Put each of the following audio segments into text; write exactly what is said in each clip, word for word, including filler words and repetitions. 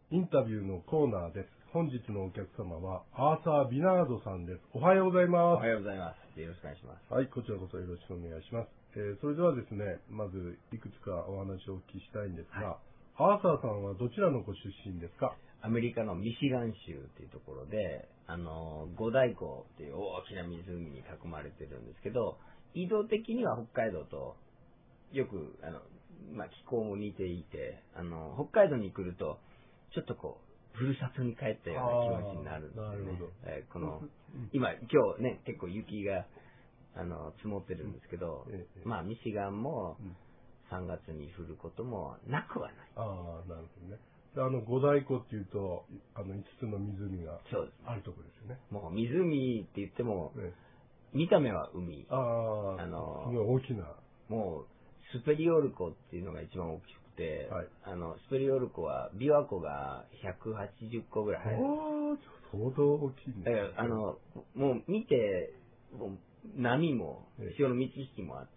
インタビューのコーナーです。本日のお客様はアーサー・ビナードさんです。おはようございます。 おはようございます。よろしくお願いします。 はい、こちらこそよろしくお願いします。えー、それではですね、まずいくつかお話をお聞きしたいんですが、はい、アーサーさんはどちらのご出身ですか？ アメリカのミシガン州というところで、あの、五大湖という大きな湖に囲まれてるんですけど、移動的には北海道とよく、あの、まあ、気候も似ていて、あの、北海道に来ると、ちょっとこう、ふるさとに帰ったような気持ちになるんですよね。 なるほど。 えー、この、今、今日ね、結構雪が、あの、積もってるんですけど、 ええ、 まあ、ミシガンもさんがつに降ることもなくはない。 ああ、なるほどね。あの、五大湖っていうと、あの、いつつの湖があるところですよね。 もう湖って言っても、 ええ、 見た目は海。 ああ、あの、すごい大きな。 もう、スペリオル湖っていうのが一番大きくて、 はい、 あの、スペリオル湖は、琵琶湖がひゃくはちじゅっこぐらい入る。 おー、相当大きいんだから、あの、もう見て、もう波も、潮の満ち引きもあって、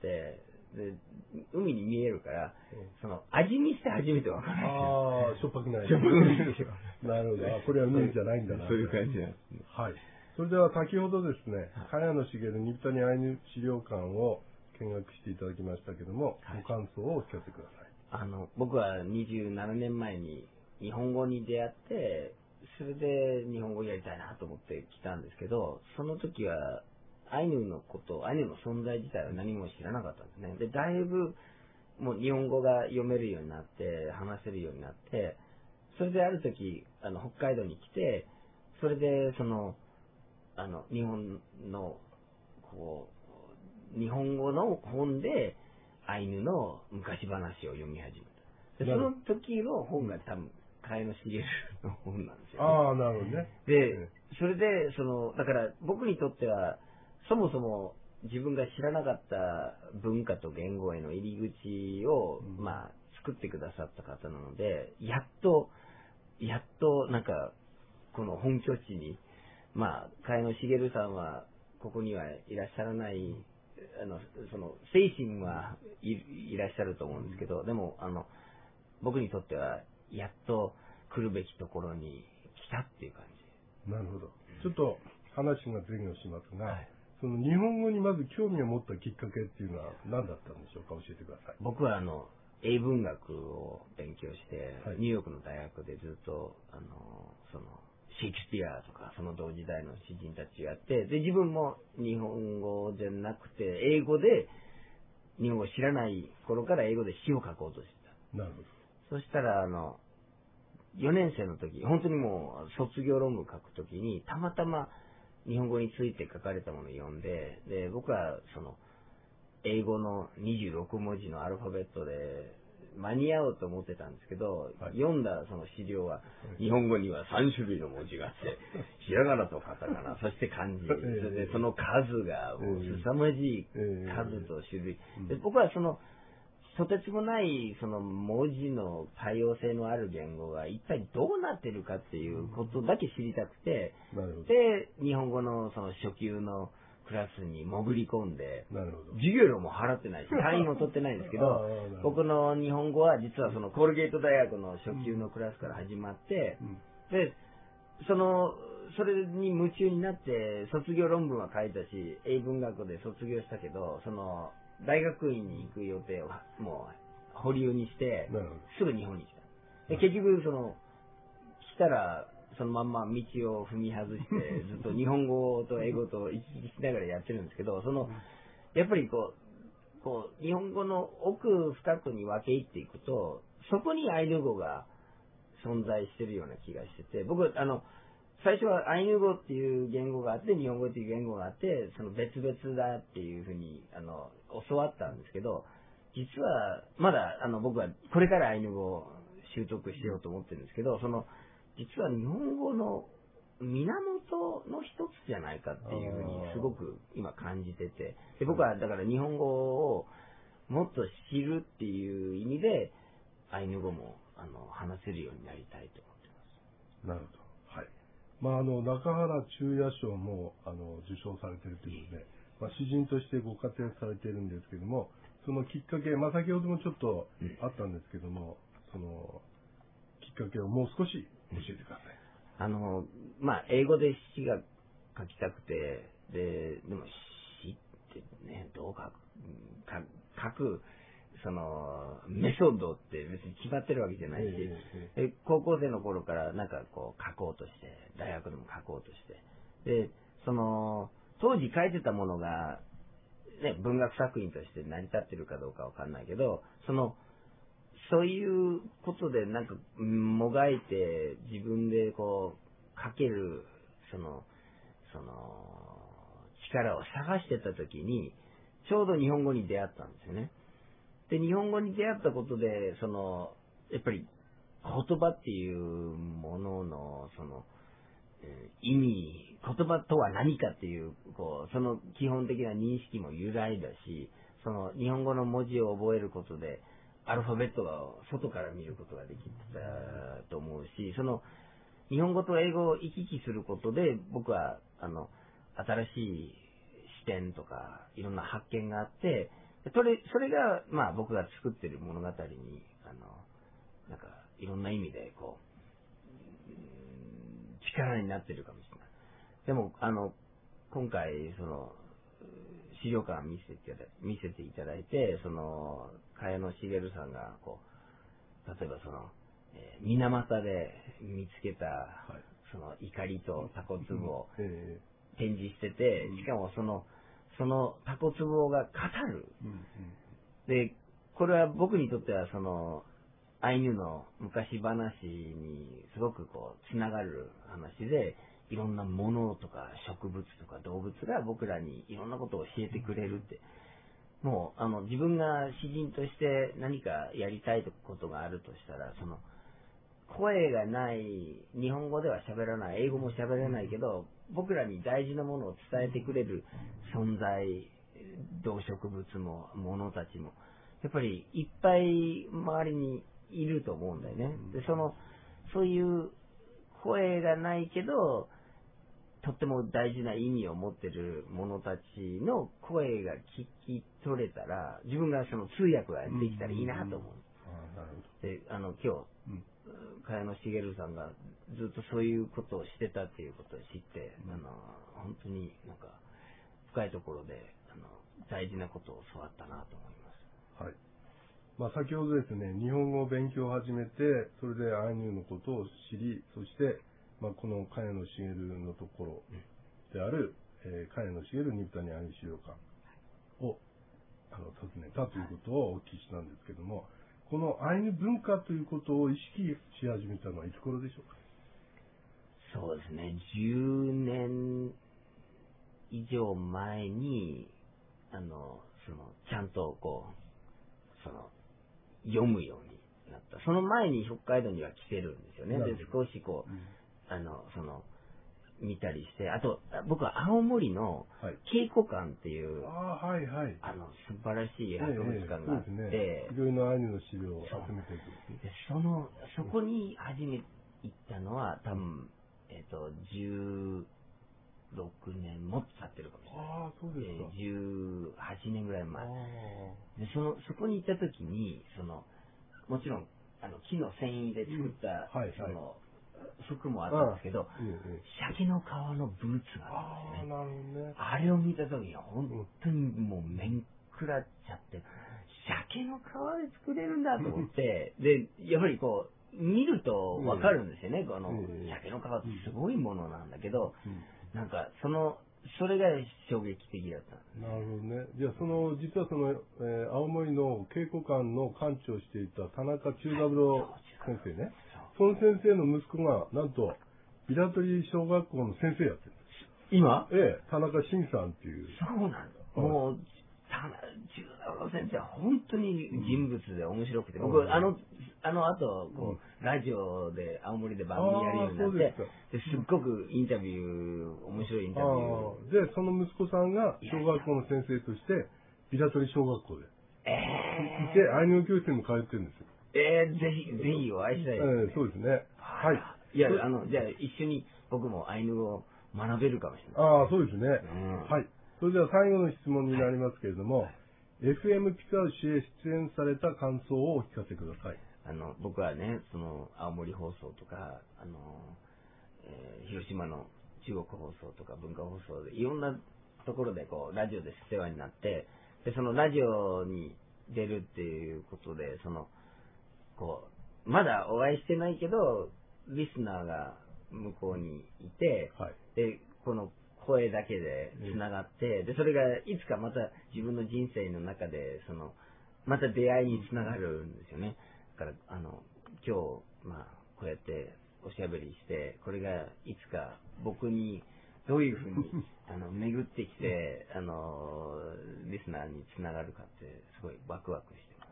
で、海に見えるから、その、味見して初めてわかる。 ああ、しょっぱくない。 しょっぱくないですよ。 なるほど。あ、これは海じゃないんだな。 そういう感じなんですね。 はい。それでは先ほどですね、茅野茂新谷アイヌ資料館を見学していただきましたけども、はい、ご感想をお聞かせください。 あの、僕はにじゅうななねんまえに日本語に出会って、それで日本語やりたいなと思って来たんですけど、その時はアイヌのこと、アイヌの存在自体は何も知らなかったんですね。で、だいぶもう日本語が読めるようになって、話せるようになって、それである時、あの、北海道に来て、それでその、あの、日本の、こう、日本語の本で、アイヌの昔話を読み始めた。で、その時の本が多分、茅野茂の本なんですよ、ね。 ああ、なるほどね。 で、それで、その、だから僕にとっては、そもそも自分が知らなかった文化と言語への入り口を、うん、まあ、作ってくださった方なので、やっと、やっと、なんか、この本拠地に、まあ、茅野茂さんは、ここにはいらっしゃらない、あの、その、精神はいいらっしゃると思うんですけど、でも、あの、僕にとっては、やっと来るべきところに来たっていう感じ。 なるほど。ちょっと話が前後しますが、はい、その日本語にまず興味を持ったきっかけっていうのは何だったんでしょうか？教えてください。 僕はあの、英文学を勉強して、はい、ニューヨークの大学でずっと、あの、その、シェイクスピアとか、その同時代の詩人たちがやって、で、自分も日本語じゃなくて、英語で、日本語を知らない頃から英語で詩を書こうとしてた。 なるほど。 そしたら、あの、よねん生の時、本当にもう卒業論文書く時に、たまたま日本語について書かれたものを読んで、で、僕はその、英語のにじゅうろくもじのアルファベットで間に合うと思ってたんですけど、はい、読んだその資料は、日本語にはさんしゅるいの文字があって、ひらがなとカタカナ、そして漢字、それでその数がもう凄まじい数と種類。で僕はその、とてつもないその文字の多様性のある言語が一体どうなってるかっていうことだけ知りたくて、で、日本語のその初級のクラスに潜り込んで、授業料も払ってないし、単位も取ってないんですけど、僕の日本語は実はそのコールゲート大学の初級のクラスから始まって、で、その、それに夢中になって卒業論文は書いたし、英文学で卒業したけど、その、大学院に行く予定をもう保留にして、すぐ日本に来た。で、結局、その、来たら、そのまんま道を踏み外して、ずっと日本語と英語と行き来しながらやってるんですけど、その、やっぱりこう、こう、日本語の奥深くに分け入っていくと、そこにアイヌ語が存在してるような気がしてて、僕、あの、最初はアイヌ語っていう言語があって、日本語っていう言語があって、その別々だっていうふうに、あの、教わったんですけど、実は、まだ、あの、僕はこれからアイヌ語を習得しようと思ってるんですけど、その、実は日本語の源の一つじゃないかっていうふうにすごく今感じてて、で僕はだから日本語をもっと知るっていう意味で、アイヌ語も、あの、話せるようになりたいと思ってます。なるほど。はい。まあ、あの、中原中也賞も、あの、受賞されているということで、まあ、詩人としてご活躍されているんですけども、そのきっかけ、まあ、先ほどもちょっとあったんですけども、その、きっかけをもう少し教えてください。 あの、まあ、英語で詩が書きたくて、で、でも詩ってね、どう書く、か書く、その、メソッドって別に決まってるわけじゃないし、 ええで高校生の頃からなんかこう書こうとして、大学でも書こうとして、で、その、当時書いてたものが、ね、文学作品として成り立ってるかどうかわかんないけど、その、そういうことでなんかもがいて自分でこう書けるそのその力を探してた時にちょうど日本語に出会ったんですよね。で日本語に出会ったことでそのやっぱり言葉っていうもののその意味、言葉とは何かっていうこうその基本的な認識も揺らいだし、その日本語の文字を覚えることでアルファベットが外から見ることができたと思うし、その日本語と英語を行き来することで僕はあの新しい視点とかいろんな発見があって、それそれがまあ僕が作ってる物語にあのなんかいろんな意味でこう力になってるかもしれない。でもあの今回その資料館見せて見せていただいて、その茅野茂さんがこう例えばその、えー、水俣で見つけた、はい、その怒りとタコツボを展示してて、しかもそのそのタコツボが語る、うんうん、でこれは僕にとってはそのアイヌの昔話にすごくこうつながる話で、いろんなものとか植物とか動物が僕らにいろんなことを教えてくれるって、もうあの自分が詩人として何かやりたいことがあるとしたら、その声がない日本語では喋らない、英語も喋れないけど僕らに大事なものを伝えてくれる存在、動植物も物たちもやっぱりいっぱい周りにいると思うんだよね。でそのそういう声がないけどとっても大事な意味を持ってる者たちの声が聞き取れたら、自分がその通訳ができたらいいなと思う。で、あの今日茅野茂さんがずっとそういうことをしてたっていうことを知って、あの本当になんか深いところであの大事なことを教わったなと思います。 はい。まあ、先ほどですね、日本語を勉強を始めて、それでアイヌのことを知り、そして、まあ、この茅野茂のところである、えー、茅野茂二部谷アイヌ資料館をあの訪ねたということをお聞きしたんですけども、このアイヌ文化ということを意識し始めたのはいつ頃でしょうか？ そうですね、じゅうねん以上前に、あの、その、ちゃんとこう、その、読むようになった。その前に北海道には来てるんですよね。で、少しこう、うん、あの、その、見たりして、あと、僕は青森の稽古館っていう、 はい、あ、はいはい、 あの、素晴らしい博物館があって、 ええ、いろいろなアイヌの資料を集めていくんですね。 その、そこに初めて行ったのは、多分、えっと、じゅうろくねんもっと経ってるかもしれない。 ああ、そうですか。 えー、じゅうはちねんぐらい前。で、その、そこに行った時に、その、もちろん、あの、木の繊維で作った、うん、はいはい、その、服もあったんですけど、鮭の皮のブーツがあるんですよね。あ、なるほどね。あれを見た時に本当にもう面食らっちゃって、鮭の皮で作れるんだと思って、で、やっぱりこう、見るとわかるんですよね。この、鮭の皮ってすごいものなんだけど、なんか、その、それが衝撃的だった。 なるほどね。じゃあ、その、実はその、えー、青森の稽古館の館長をしていた田中忠三郎先生ね。その先生の息子が、なんと、ビラトリ小学校の先生やってるんです。 今？ ええ、田中慎さんっていう。 そうなんだ。もう、田中忠三郎先生は本当に人物で面白くて、うん、僕、あの、あの後、こう、うん、ラジオで青森で番組やるようになって、ですっごくインタビュー、面白いインタビュー。で、その息子さんが小学校の先生として、ビラトリ小学校で。ええー。いて、アイヌ語教室にも通ってるんですよ。 ええー、ぜひ、ぜひお会いしたいですね。 えー、そうですね。はい。 いや、あの、じゃあ一緒に僕もアイヌ語を学べるかもしれない。 ああ、そうですね。うん、はい。それでは最後の質問になりますけれども、はい、エフエム ピカウシへ出演された感想をお聞かせください。 あの、僕はね、その、青森放送とか、あの、えー広島の中国放送とか文化放送で、いろんなところでこう、ラジオで世話になって、で、そのラジオに出るっていうことで、その、こう、まだお会いしてないけど、リスナーが向こうにいて、 はい。 で、この声だけで繋がって、で、それがいつかまた自分の人生の中で、その、また出会いに繋がるんですよね。だから、あの、今日、まあ、こうやっておしゃべりして、これがいつか僕にどういうふうに、あの、巡ってきて、あの、リスナーに繋がるかって、すごいワクワクしてます。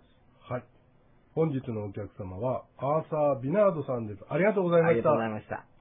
はい。本日のお客様は、アーサー・ビナードさんです。ありがとうございました。 ありがとうございました。